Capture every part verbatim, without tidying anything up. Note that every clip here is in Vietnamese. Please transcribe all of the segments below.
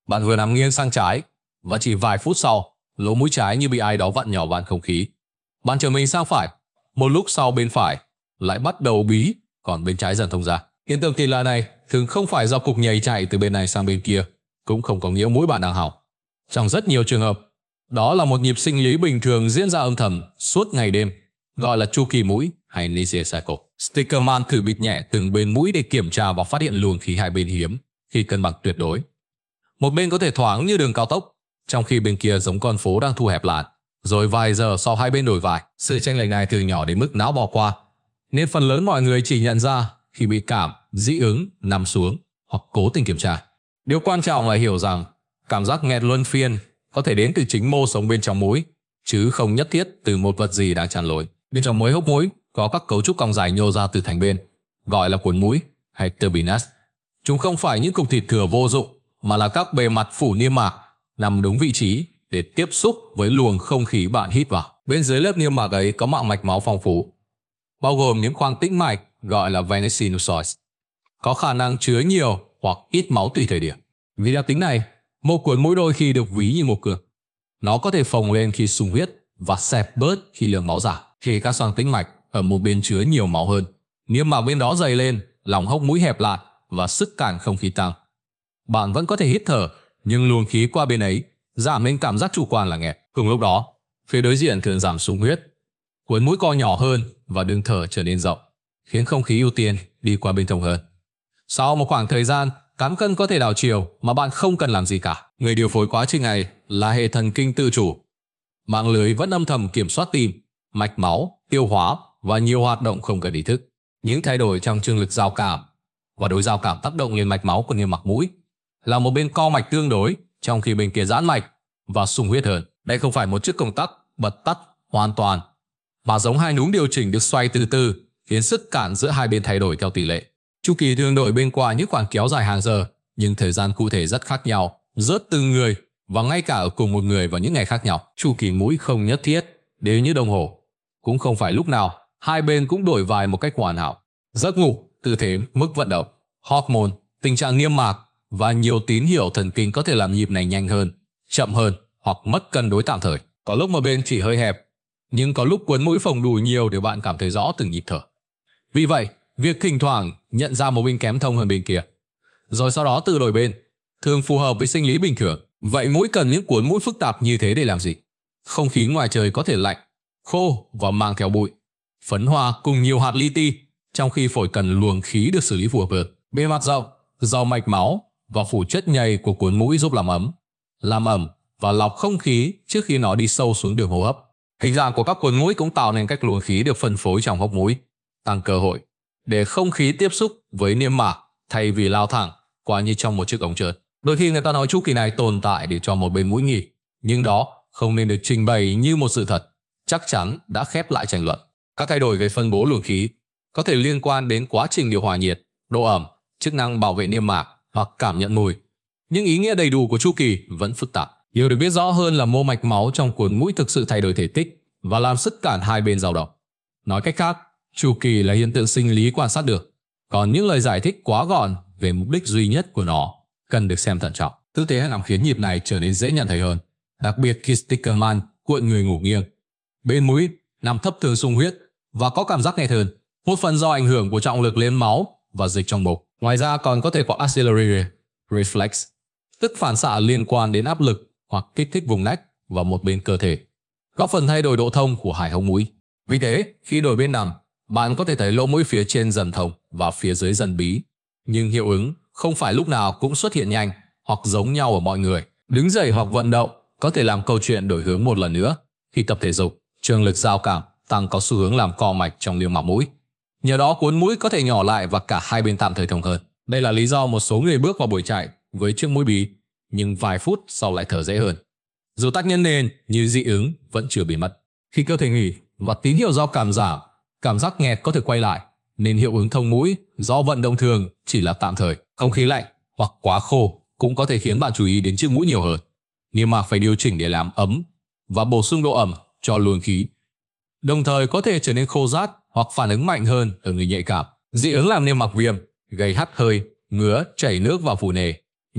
Bạn vừa nằm nghiêng sang trái và chỉ vài phút sau, lỗ mũi trái như bị ai đó vặn nhỏ van không khí. Bạn trở mình sang phải, một lúc sau bên phải lại bắt đầu bí, còn bên trái dần thông ra. Hiện tượng kỳ lạ này thường không phải do cục nhầy chạy từ bên này sang bên kia, cũng không có nghĩa mũi bạn đang hỏng. Trong rất nhiều trường hợp, đó là một nhịp sinh lý bình thường diễn ra âm thầm suốt ngày đêm, gọi là chu kỳ mũi hay Navier cycle. Stickerman thử bịt nhẹ từng bên mũi để kiểm tra và phát hiện luồng khí hai bên hiếm khi cân bằng tuyệt đối. Một bên có thể thoáng như đường cao tốc, trong khi bên kia giống con phố đang thu hẹp lại. Rồi vài giờ sau hai bên đổi vai, sự chênh lệch này từ nhỏ đến mức não bỏ qua, nên phần lớn mọi người chỉ nhận ra khi bị cảm, dị ứng, nằm xuống hoặc cố tình kiểm tra. Điều quan trọng là hiểu rằng cảm giác nghẹt luân phiên có thể đến từ chính mô sống bên trong mũi, chứ không nhất thiết từ một vật gì đang chặn lối. Bên trong mũi hốc mũi có các cấu trúc cong dài nhô ra từ thành bên, gọi là cuốn mũi hay turbinus. Chúng không phải những cục thịt thừa vô dụng, mà là các bề mặt phủ niêm mạc nằm đúng vị trí để tiếp xúc với luồng không khí bạn hít vào. Bên dưới lớp niêm mạc ấy có mạng mạch máu phong phú, bao gồm những khoang tĩnh mạch gọi là venous sinusoid, có khả năng chứa nhiều hoặc ít máu tùy thời điểm. Vì đặc tính này, mô cuốn mũi đôi khi được ví như một cương. Nó có thể phồng lên khi sung huyết và xẹp bớt khi lượng máu giảm. Khi các xoang tĩnh mạch ở một bên chứa nhiều máu hơn, niêm mạc bên đó dày lên, lòng hốc mũi hẹp lại và sức cản không khí tăng. Bạn vẫn có thể hít thở, nhưng luồng khí qua bên ấy giảm nên cảm giác chủ quan là nghẹt. Cùng lúc đó, phía đối diện thường giảm sung huyết, cuốn mũi co nhỏ hơn và đường thở trở nên rộng, khiến không khí ưu tiên đi qua bên thông hơn. Sau một khoảng thời gian, cán cân có thể đảo chiều mà bạn không cần làm gì cả. Người điều phối quá trình này là hệ thần kinh tự chủ. Mạng lưới vẫn âm thầm kiểm soát tim, mạch máu, tiêu hóa và nhiều hoạt động không cần ý thức. Những thay đổi trong chương lực giao cảm và đối giao cảm tác động lên mạch máu của niêm mạc mũi, là một bên co mạch tương đối, trong khi bên kia giãn mạch và sung huyết hơn. Đây không phải một chiếc công tắc bật tắt hoàn toàn, mà giống hai núm điều chỉnh được xoay từ từ, khiến sức cản giữa hai bên thay đổi theo tỷ lệ. Chu kỳ thường đổi bên qua những khoảng kéo dài hàng giờ, nhưng thời gian cụ thể rất khác nhau, rớt từng người và ngay cả ở cùng một người vào những ngày khác nhau. Chu kỳ mũi không nhất thiết đều như đồng hồ, cũng không phải lúc nào hai bên cũng đổi vai một cách hoàn hảo. Giấc ngủ, tư thế, mức vận động, hormone, tình trạng niêm mạc và nhiều tín hiệu thần kinh có thể làm nhịp này nhanh hơn, chậm hơn hoặc mất cân đối tạm thời. Có lúc một bên chỉ hơi hẹp, nhưng có lúc cuốn mũi phồng đủ nhiều để bạn cảm thấy rõ từng nhịp thở. Vì vậy, việc thỉnh thoảng nhận ra một bên kém thông hơn bên kia, rồi sau đó tự đổi bên, thường phù hợp với sinh lý bình thường. Vậy mũi cần những cuốn mũi phức tạp như thế để làm gì? Không khí ngoài trời có thể lạnh, khô và mang theo bụi, phấn hoa cùng nhiều hạt li ti, trong khi phổi cần luồng khí được xử lý phù hợp hơn. Bề mặt rộng, giàu mạch máu và phủ chất nhầy của cuốn mũi giúp làm ấm, làm ẩm và lọc không khí trước khi nó đi sâu xuống đường hô hấp. Hình dạng của các cuốn mũi cũng tạo nên cách luồng khí được phân phối trong hốc mũi, tăng cơ hội để không khí tiếp xúc với niêm mạc thay vì lao thẳng qua như trong một chiếc ống trơn. Đôi khi người ta nói chu kỳ này tồn tại để cho một bên mũi nghỉ, nhưng đó không nên được trình bày như một sự thật chắc chắn đã khép lại tranh luận. Các thay đổi về phân bố luồng khí có thể liên quan đến quá trình điều hòa nhiệt, độ ẩm, chức năng bảo vệ niêm mạc hoặc cảm nhận mùi. Nhưng ý nghĩa đầy đủ của chu kỳ vẫn phức tạp. Điều được biết rõ hơn là mô mạch máu trong cuốn mũi thực sự thay đổi thể tích và làm sức cản hai bên dao động. Nói cách khác, chu kỳ là hiện tượng sinh lý quan sát được, còn những lời giải thích quá gọn về mục đích duy nhất của nó cần được xem thận trọng. Tư thế làm khiến nhịp này trở nên dễ nhận thấy hơn, đặc biệt khi Stickerman cuộn người ngủ nghiêng. Bên mũi nằm thấp thường sung huyết và có cảm giác nghẹt hơn, một phần do ảnh hưởng của trọng lực lên máu và dịch trong bụng. Ngoài ra còn có thể có axillary reflex, tức phản xạ liên quan đến áp lực hoặc kích thích vùng nách và một bên cơ thể, góp phần thay đổi độ thông của hai hốc mũi. Vì thế, khi đổi bên nằm, bạn có thể thấy lỗ mũi phía trên dần thông và phía dưới dần bí, nhưng hiệu ứng không phải lúc nào cũng xuất hiện nhanh hoặc giống nhau ở mọi người. Đứng dậy hoặc vận động có thể làm câu chuyện đổi hướng một lần nữa. Khi tập thể dục, trường lực giao cảm tăng có xu hướng làm co mạch trong niêm mạc mũi. Nhờ đó cuốn mũi có thể nhỏ lại và cả hai bên tạm thời thông hơn. Đây là lý do một số người bước vào buổi chạy với chiếc mũi bí, nhưng vài phút sau lại thở dễ hơn. Dù tác nhân nền như dị ứng vẫn chưa bị mất. Khi cơ thể nghỉ và tín hiệu giao cảm giảm, cảm giác nghẹt có thể quay lại, nên hiệu ứng thông mũi do vận động thường chỉ là tạm thời. Không khí lạnh hoặc quá khô cũng có thể khiến bạn chú ý đến chiếc mũi nhiều hơn. Niêm mạc phải điều chỉnh để làm ấm và bổ sung độ ẩm cho luồng khí, đồng thời có thể trở nên khô rát hoặc phản ứng mạnh hơn ở người nhạy cảm. Dị ứng làm niêm mạc viêm, gây hắt hơi, ngứa, chảy nước và phù nề,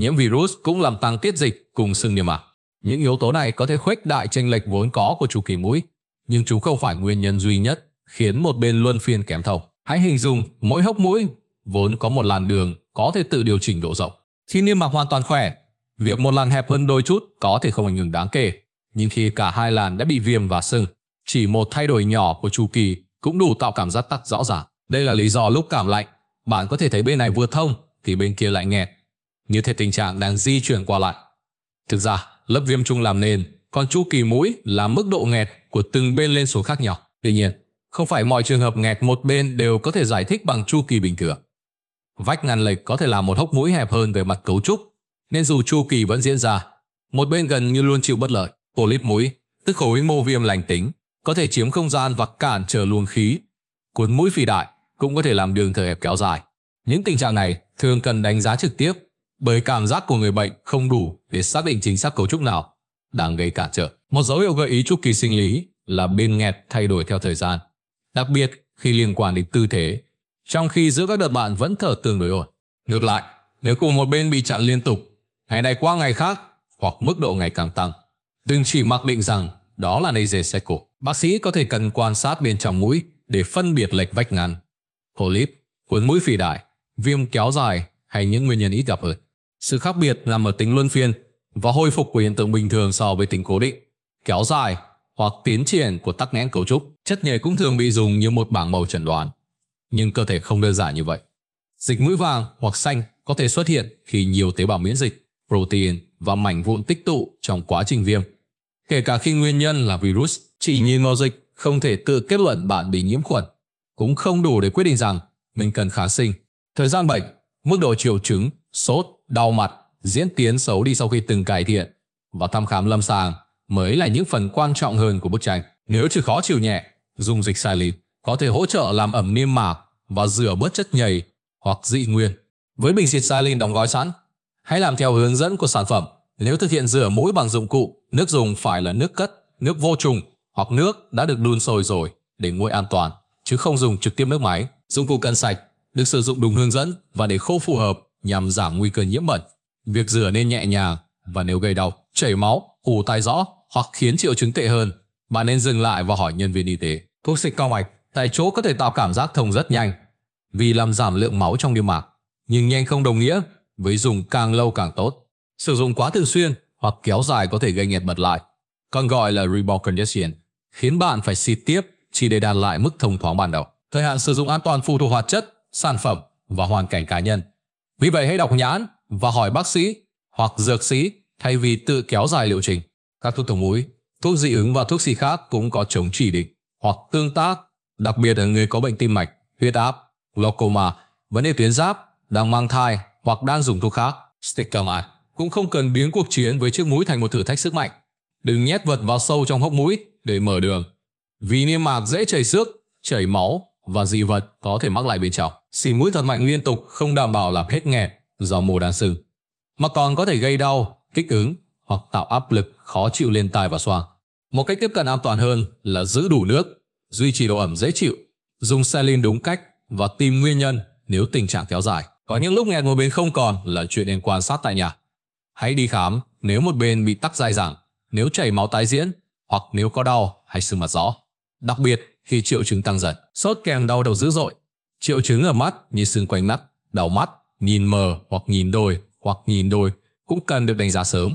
Nhiễm virus cũng làm tăng tiết dịch cùng sưng niêm mạc. Những yếu tố này có thể khuếch đại chênh lệch vốn có của chu kỳ mũi, nhưng chúng không phải nguyên nhân duy nhất khiến một bên luân phiên kém thông. Hãy hình dung mỗi hốc mũi vốn có một làn đường có thể tự điều chỉnh độ rộng. Khi niêm mạc hoàn toàn khỏe, việc một làn hẹp hơn đôi chút có thể không ảnh hưởng đáng kể, nhưng khi cả hai làn đã bị viêm và sưng, chỉ một thay đổi nhỏ của chu kỳ cũng đủ tạo cảm giác tắc rõ ràng. Đây là lý do lúc cảm lạnh, bạn có thể thấy bên này vừa thông thì bên kia lại nghẹt, như thể tình trạng đang di chuyển qua lại. Thực ra, lớp viêm chung làm nên, còn chu kỳ mũi là mức độ nghẹt của từng bên lên xuống khác nhau. Tuy nhiên, không phải mọi trường hợp nghẹt một bên đều có thể giải thích bằng chu kỳ bình thường. Vách ngăn lệch có thể làm một hốc mũi hẹp hơn về mặt cấu trúc, nên dù chu kỳ vẫn diễn ra, một bên gần như luôn chịu bất lợi. Polyp mũi, tức khối mô viêm lành tính, có thể chiếm không gian và cản trở luồng khí. Cuốn mũi phì đại cũng có thể làm đường thở hẹp kéo dài. Những tình trạng này thường cần đánh giá trực tiếp, bởi cảm giác của người bệnh không đủ để xác định chính xác cấu trúc nào đang gây cản trở. Một dấu hiệu gợi ý chu kỳ sinh lý là bên nghẹt thay đổi theo thời gian, đặc biệt khi liên quan đến tư thế, trong khi giữa các đợt bạn vẫn thở tương đối ổn. Ngược lại, nếu cùng một bên bị chặn liên tục, ngày này qua ngày khác hoặc mức độ ngày càng tăng, đừng chỉ mặc định rằng đó là nasal septal. Bác sĩ có thể cần quan sát bên trong mũi để phân biệt lệch vách ngăn, polyp, cuốn mũi phì đại, viêm kéo dài hay những nguyên nhân ít gặp hơn. Sự khác biệt nằm ở tính luân phiên và hồi phục của hiện tượng bình thường so với tính cố định, kéo dài hoặc tiến triển của tắc nghẽn cấu trúc. Chất nhầy cũng thường bị dùng như một bảng màu chẩn đoán, nhưng cơ thể không đơn giản như vậy. Dịch mũi vàng hoặc xanh có thể xuất hiện khi nhiều tế bào miễn dịch, protein và mảnh vụn tích tụ trong quá trình viêm. Kể cả khi nguyên nhân là virus, chỉ nhìn vào dịch không thể tự kết luận bạn bị nhiễm khuẩn, cũng không đủ để quyết định rằng mình cần kháng sinh. Thời gian bệnh, mức độ triệu chứng, sốt, đau mặt, diễn tiến xấu đi sau khi từng cải thiện và thăm khám lâm sàng mới là những phần quan trọng hơn của bức tranh. Nếu chỉ khó chịu nhẹ, dùng dịch saline có thể hỗ trợ làm ẩm niêm mạc và rửa bớt chất nhầy hoặc dị nguyên. Với bình xịt saline đóng gói sẵn, hãy làm theo hướng dẫn của sản phẩm. Nếu thực hiện rửa mũi bằng dụng cụ, nước dùng phải là nước cất, nước vô trùng hoặc nước đã được đun sôi rồi để nguội an toàn, chứ không dùng trực tiếp nước máy. Dụng cụ cần sạch, được sử dụng đúng hướng dẫn và để khô phù hợp nhằm giảm nguy cơ nhiễm bẩn. Việc rửa nên nhẹ nhàng, và nếu gây đau, chảy máu, ù tai rõ hoặc khiến triệu chứng tệ hơn, bạn nên dừng lại và hỏi nhân viên y tế. Thuốc xịt cao mạch tại chỗ có thể tạo cảm giác thông rất nhanh vì làm giảm lượng máu trong niêm mạc, nhưng nhanh không đồng nghĩa với dùng càng lâu càng tốt. Sử dụng quá thường xuyên hoặc kéo dài có thể gây nghẹt bật lại, còn gọi là rebound congestion, khiến bạn phải xịt tiếp chỉ để đạt lại mức thông thoáng ban đầu. Thời hạn sử dụng an toàn phụ thuộc hoạt chất, sản phẩm và hoàn cảnh cá nhân. Vì vậy hãy đọc nhãn và hỏi bác sĩ hoặc dược sĩ thay vì tự kéo dài liệu trình. Các thuốc thông mũi, thuốc dị ứng và thuốc xịt khác cũng có chống chỉ định hoặc tương tác, đặc biệt ở người có bệnh tim mạch, huyết áp, glaucoma, vấn đề tuyến giáp, đang mang thai hoặc đang dùng thuốc khác. Stickerman cũng không cần biến cuộc chiến với chiếc mũi thành một thử thách sức mạnh. Đừng nhét vật vào sâu trong hốc mũi để mở đường, vì niêm mạc dễ chảy xước, chảy máu và dị vật có thể mắc lại bên trong. Xì mũi thật mạnh liên tục không đảm bảo làm hết nghẹt do mô đan sưng, mà còn có thể gây đau, kích ứng hoặc tạo áp lực khó chịu lên tai và xoang. Một cách tiếp cận an toàn hơn là giữ đủ nước, duy trì độ ẩm dễ chịu, dùng saline đúng cách và tìm nguyên nhân nếu tình trạng kéo dài. Có những lúc nghẹt một bên không còn là chuyện nên quan sát tại nhà. Hãy đi khám nếu một bên bị tắc dai dẳng, nếu chảy máu tái diễn hoặc nếu có đau hay sưng mặt rõ. Đặc biệt khi triệu chứng tăng dần, sốt kèm đau đầu dữ dội, triệu chứng ở mắt như sưng quanh mắt, đau mắt, nhìn mờ hoặc nhìn đôi hoặc nhìn đôi cũng cần được đánh giá sớm.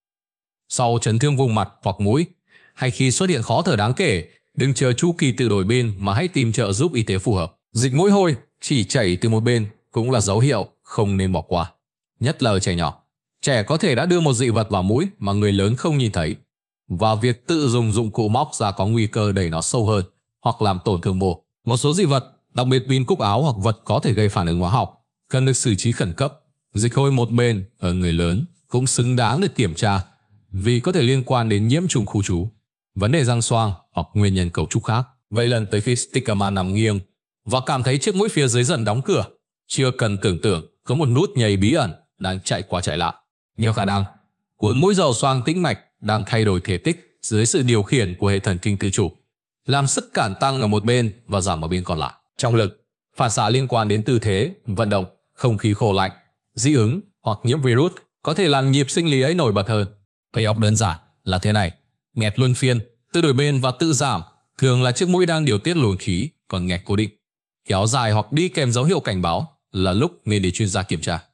Sau chấn thương vùng mặt hoặc mũi, hay khi xuất hiện khó thở đáng kể, đừng chờ chu kỳ tự đổi bên mà hãy tìm trợ giúp y tế phù hợp. Dịch mũi hôi chỉ chảy từ một bên cũng là dấu hiệu không nên bỏ qua, nhất là ở trẻ nhỏ. Trẻ có thể đã đưa một dị vật vào mũi mà người lớn không nhìn thấy, và việc tự dùng dụng cụ móc ra có nguy cơ đẩy nó sâu hơn hoặc làm tổn thương mô. Một số dị vật, đặc biệt pin cúc áo hoặc vật có thể gây phản ứng hóa học, cần được xử trí khẩn cấp. Dịch hôi một bên ở người lớn cũng xứng đáng được kiểm tra vì có thể liên quan đến nhiễm trùng khu trú, vấn đề răng xoang hoặc nguyên nhân cấu trúc khác. Vậy lần tới khi Stickerman nằm nghiêng và cảm thấy chiếc mũi phía dưới dần đóng cửa, chưa cần tưởng tượng có một nút nhầy bí ẩn đang chạy qua chạy lại. Nhiều khả năng cuốn mũi dầu xoang tĩnh mạch đang thay đổi thể tích dưới sự điều khiển của hệ thần kinh tự chủ, làm sức cản tăng ở một bên và giảm ở bên còn lại. Trọng lực, phản xạ liên quan đến tư thế, vận động, không khí khô lạnh, dị ứng hoặc nhiễm virus có thể làm nhịp sinh lý ấy nổi bật hơn. Payoff đơn giản là thế này. Nghẹt luân phiên, tự đổi bên và tự giảm thường là chiếc mũi đang điều tiết luồng khí, còn nghẹt cố định, kéo dài hoặc đi kèm dấu hiệu cảnh báo là lúc nên để chuyên gia kiểm tra.